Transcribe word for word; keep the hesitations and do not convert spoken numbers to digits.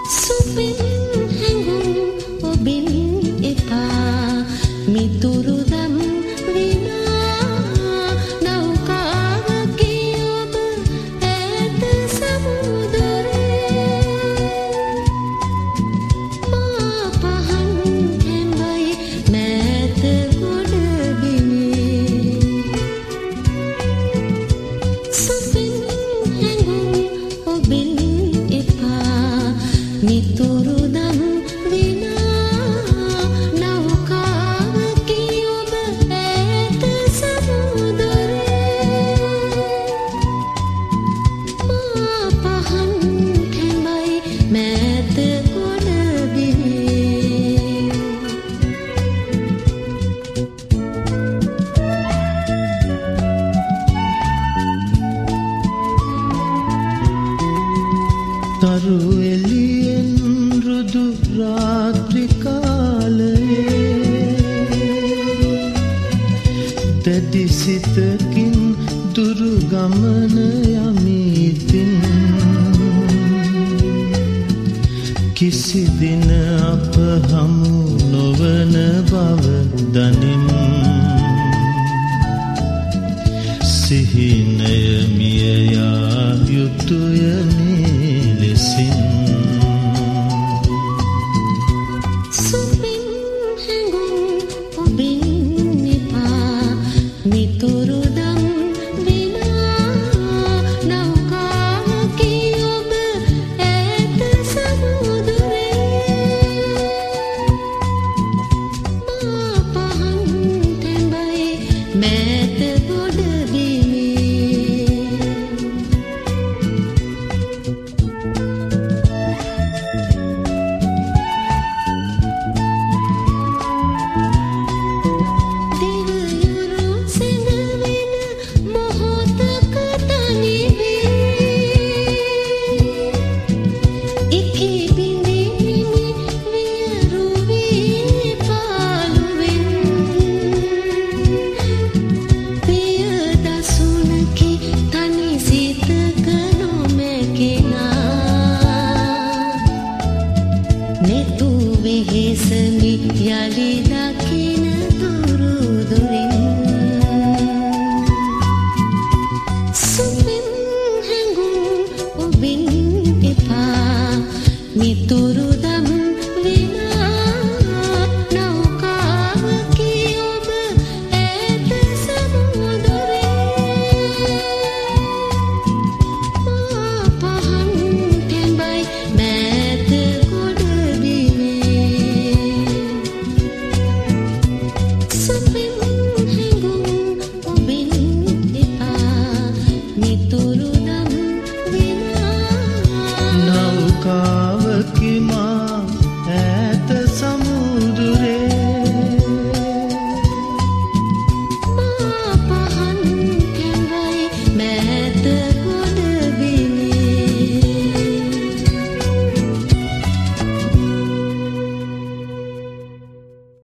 සුපින් හැඟුම් ඔබින් එපා මිතුරු දම් විනා නෞකාවකී ඔබ ඈත සමුදරේ මා පහන් හැඹයි මෑත ගොඩබිමේ සුපින් හැඟුම් ඔබින් මිතුරු දම් විනා නෞකාවකී ඔබ ඈත සමුදරේ මා පහන් හැඹයි මෑත ගොඩබිමේ තරු එළියෙන් රුදු රාත්‍රි කාලයේ දැඩි සිතකින් දුරු ගමන යමිතින් කිසි දින අප හමු නොවන බව දනිම් සිහිනය මිය යා යුතුය සුපින් හැඟුම් ඔබින් එපා මිතුරු දම් විනා නෞකාවකී ඔබ ඈත සමුදරේ මා පහන් හැඹයි මෑත ගොඩබිමේ netu vehesami yali dakina duru durin supin hangum obin epa mituru